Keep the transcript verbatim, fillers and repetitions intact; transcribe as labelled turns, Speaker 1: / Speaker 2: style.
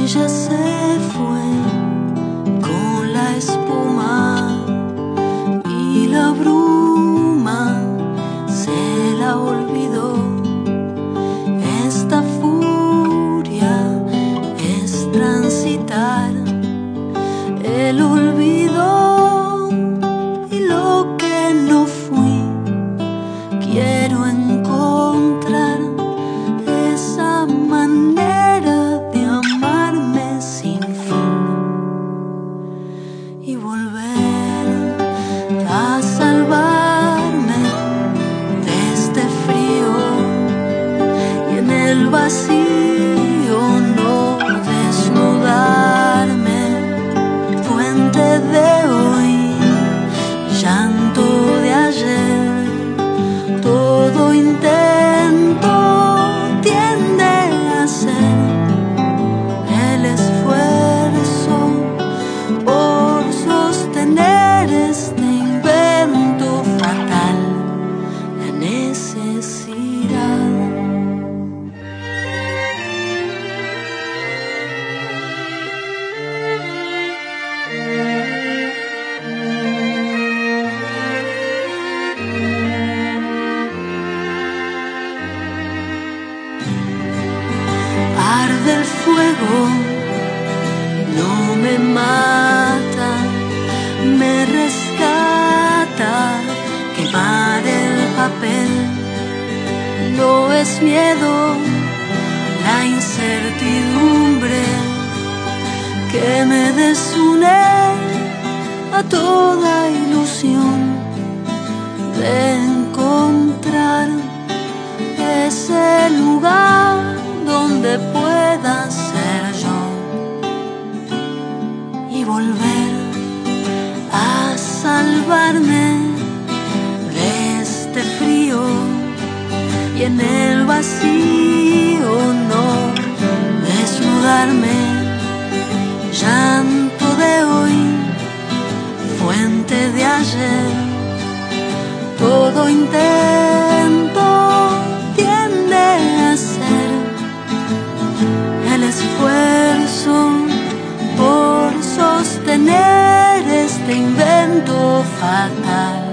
Speaker 1: ella se fue con la espuma y la bruma se la olvidó. Esta furia es transitar el olvido y lo que no fui. Quiero encontrar esa manera de amarme sin fin y volver a salvarme de este frío y en el vacío no desnudarme. Fuente de hoy, llanto de ayer, todo intento tiende a ser el esfuerzo por sostener este invento fatal, la necesidad. Arde el fuego, no me mata, me rescata. Quemar el papel no es miedo, la incertidumbre que me desune a toda ilusión de encontrar ese lugar donde pueda ser yo y volver a salvarme de este frío y en el vacío no desnudarme. Llanto de hoy, fuente de ayer, todo intento tiende a ser el esfuerzo por sostener este invento fatal.